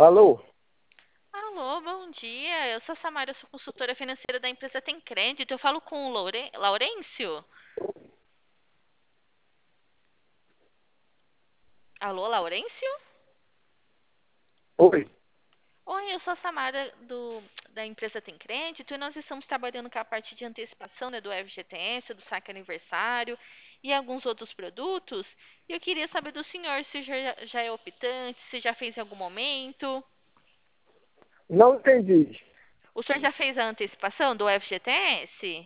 Alô? Alô, bom dia. Eu sou a Samara, eu sou consultora financeira da empresa Tem Crédito. Eu falo com o Laurêncio. Alô, Laurêncio? Oi. Oi, eu sou a Samara da empresa Tem Crédito e nós estamos trabalhando com a parte de antecipação, né, do FGTS, do saque aniversário e alguns outros produtos. E eu queria saber do senhor se já é optante, se já fez em algum momento. Não entendi. O senhor já fez a antecipação do FGTS?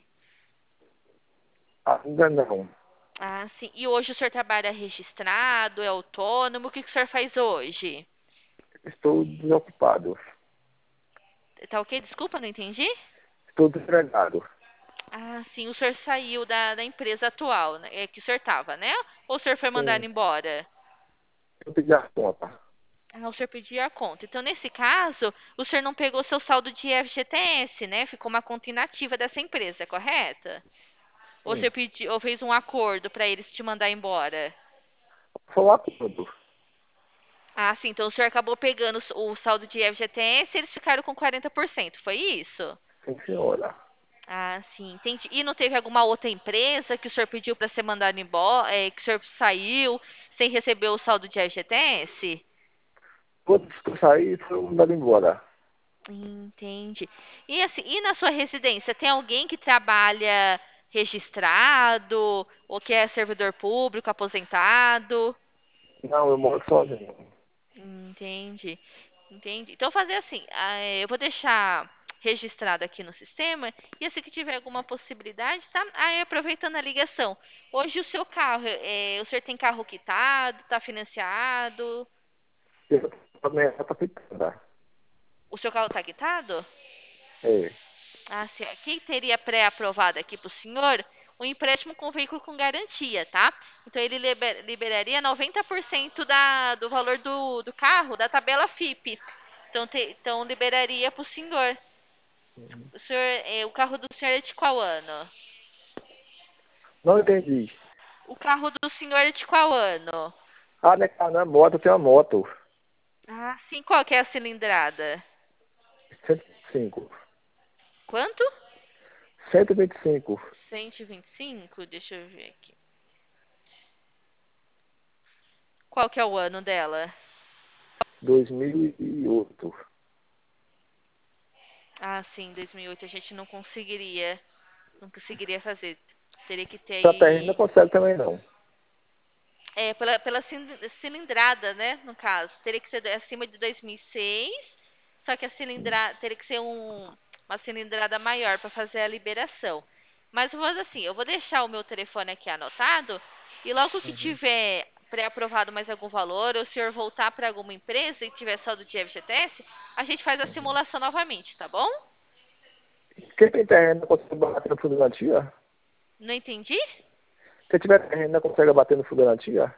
Ainda não. Ah, sim. E hoje o senhor trabalha registrado, é autônomo? O que o senhor faz hoje? Estou desocupado. Tá ok? Desculpa, não entendi. Estou desempregado. Ah, sim. O senhor saiu da empresa atual, né? É que o senhor estava, né? Ou o senhor foi mandado Sim. embora? Eu pedi a conta. Ah, o senhor pediu a conta. Então, nesse caso, o senhor não pegou seu saldo de FGTS, né? Ficou uma conta inativa dessa empresa, correta? Ou o Sim. senhor pediu, ou fez um acordo para eles te mandar embora? Foi um acordo. Ah, sim. Então, o senhor acabou pegando o saldo de FGTS e eles ficaram com 40%, foi isso? Sim, senhora. Ah, sim, entendi. E não teve alguma outra empresa que o senhor pediu para ser mandado embora, que o senhor saiu sem receber o saldo de FGTS? Todos que eu saí foram mandados embora. Entendi. E assim, e na sua residência, tem alguém que trabalha registrado ou que é servidor público, aposentado? Não, eu moro sozinho. Entendi. Entendi. Então, fazer assim, eu vou deixar registrado aqui no sistema e assim que tiver alguma possibilidade, tá? Aí, aproveitando a ligação, hoje o seu carro, o senhor tem carro quitado, tá financiado? Eu também tá ficando. O seu carro tá quitado? É. Ah, sim. Quem teria pré-aprovado aqui para o senhor um empréstimo com veículo com garantia, tá? Então, ele liberaria 90% do valor do carro, da tabela FIP. Então, então liberaria para o senhor. O carro do senhor é de qual ano? Não entendi. O carro do senhor é de qual ano? Ah, né, cara, não é moto, eu tenho uma moto. Ah, sim. Qual que é a cilindrada? 125. Quanto? 125. 125. Deixa eu ver aqui. Qual que é o ano dela? 2008. Ah, sim, 2008 a gente não conseguiria fazer. Teria que ter Essa terra não aí, consegue também não. pela cilindrada, né, no caso. Teria que ser acima de 2006, só que a cilindrada teria que ser uma cilindrada maior para fazer a liberação. Mas eu vou fazer assim, eu vou deixar o meu telefone aqui anotado e logo que Uhum. tiver pré-aprovado mais algum valor, ou se o senhor voltar para alguma empresa e tiver saldo de FGTS, a gente faz a Uhum. simulação novamente, tá bom? Quem tem terreno não consegue bater no fundo da garantia? Não entendi? Se tiver terreno não consegue bater no fundo da garantia?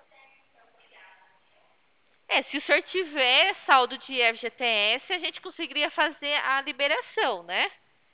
Se o senhor tiver saldo de FGTS, a gente conseguiria fazer a liberação, né?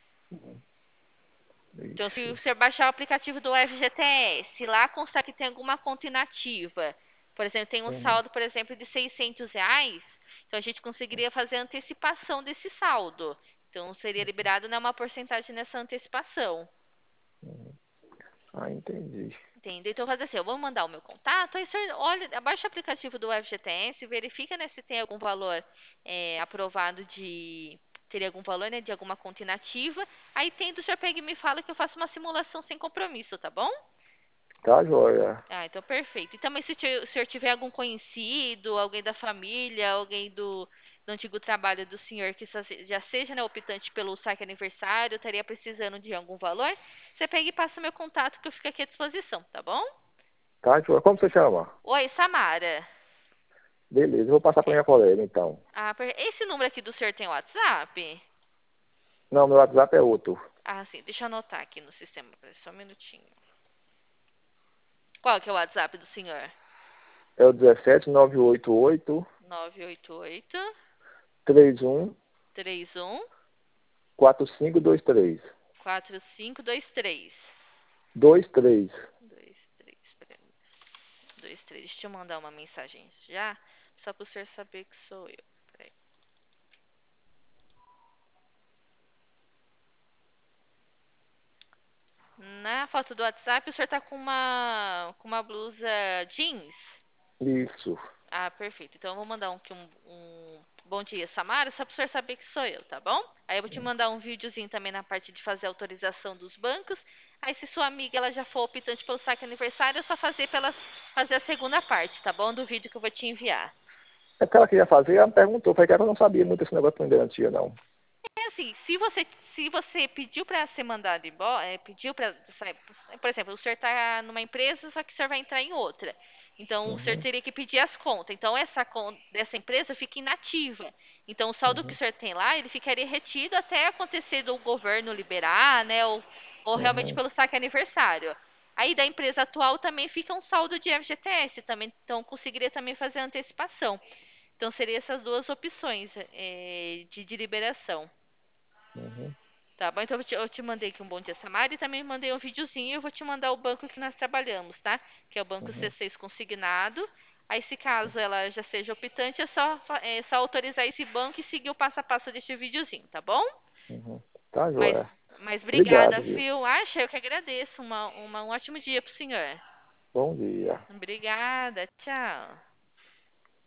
Então, se o Ixi. senhor baixar o aplicativo do FGTS, lá consta que tem alguma conta inativa. Por exemplo, tem um Uhum. saldo, por exemplo, de R$ 600. Então, a gente conseguiria fazer a antecipação desse saldo. Então, seria liberado, né, uma porcentagem nessa antecipação. Uhum. Ah, entendi. Entendeu? Então, fazer assim, eu vou mandar o meu contato, aí o senhor olha, abaixa o aplicativo do FGTS, verifica, né, se tem algum valor aprovado teria algum valor, né, de alguma conta inativa. Aí tendo, o senhor pega e me fala que eu faço uma simulação sem compromisso, tá bom? Tá, joia. Ah, então perfeito. E também se o senhor tiver algum conhecido, alguém da família, alguém do antigo trabalho do senhor que já seja, né, optante pelo saque aniversário, estaria precisando de algum valor, você pega e passa o meu contato que eu fico aqui à disposição, tá bom? Tá, joia. Como você chama? Oi, Samara. Beleza, eu vou passar pra É, minha colega, então. esse número aqui do senhor tem WhatsApp? Não, meu WhatsApp é outro. Ah, sim, deixa eu anotar aqui no sistema, peraí, só um minutinho. Qual que é o WhatsApp do senhor? É o 17988 988 31 31 4523. 4523. 23. 23, peraí. 23. Deixa eu mandar uma mensagem já, só para o senhor saber que sou eu. Peraí. foto do WhatsApp, o senhor tá com uma blusa jeans? Isso. Ah, perfeito. Então eu vou mandar um bom dia, Samara, só para o senhor saber que sou eu, tá bom? Aí eu vou te mandar um videozinho também na parte de fazer a autorização dos bancos. Aí se sua amiga ela já for optante pelo saque aniversário, é só fazer a segunda parte, tá bom? Do vídeo que eu vou te enviar. É porque ela queria fazer, ela me perguntou, foi que ela não sabia muito esse negócio de garantia, não. É assim, se você pediu para ser mandado embora, pediu para, por exemplo, o senhor está numa empresa, só que o senhor vai entrar em outra. Então, o senhor Uhum, teria que pedir as contas. Então, essa conta dessa empresa fica inativa. Então, o saldo que o uhum, senhor tem lá, ele ficaria retido até acontecer do governo liberar, né? Ou realmente uhum, pelo saque aniversário. Aí, da empresa atual também fica um saldo de FGTS também. Então, conseguiria também fazer a antecipação. Então, seriam essas duas opções de liberação. uhum, Tá bom, então eu te mandei aqui um bom dia, Samara, e também mandei um videozinho e eu vou te mandar o banco que nós trabalhamos, tá? Que é o banco uhum, C6 consignado. Aí, se caso ela já seja optante, é só autorizar esse banco e seguir o passo a passo deste videozinho, tá bom? uhum. Tá, Mas, joia. mas obrigada, Obrigado, viu? Phil. Acha, eu que agradeço. Um ótimo dia pro senhor. Bom dia. Obrigada, tchau.